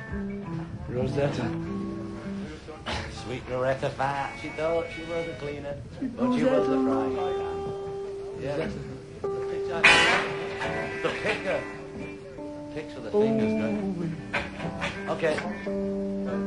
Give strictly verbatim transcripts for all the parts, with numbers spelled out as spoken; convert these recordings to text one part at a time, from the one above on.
Rosetta. Sweet Loretta Fat. She thought she was a cleaner, but she was the frying pan. Yeah. The picture. The picker. Picks with the fingers, great. Okay.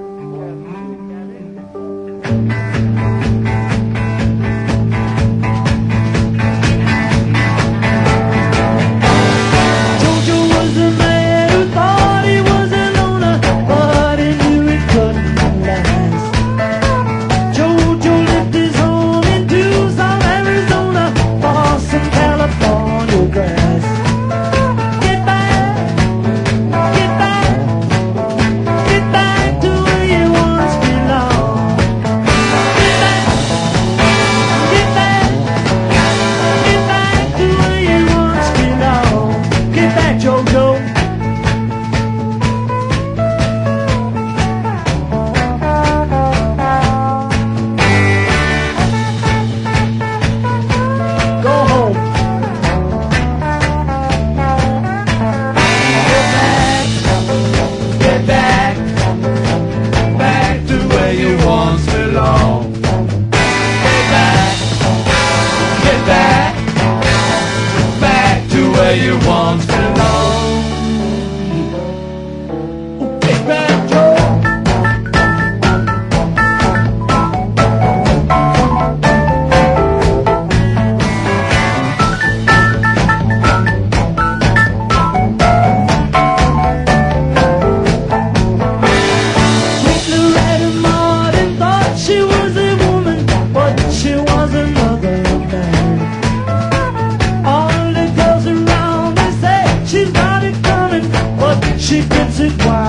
You once belonged. Get back, Joe. Sweet Loretta Martin thought she was a woman, but she was another man. She gets it why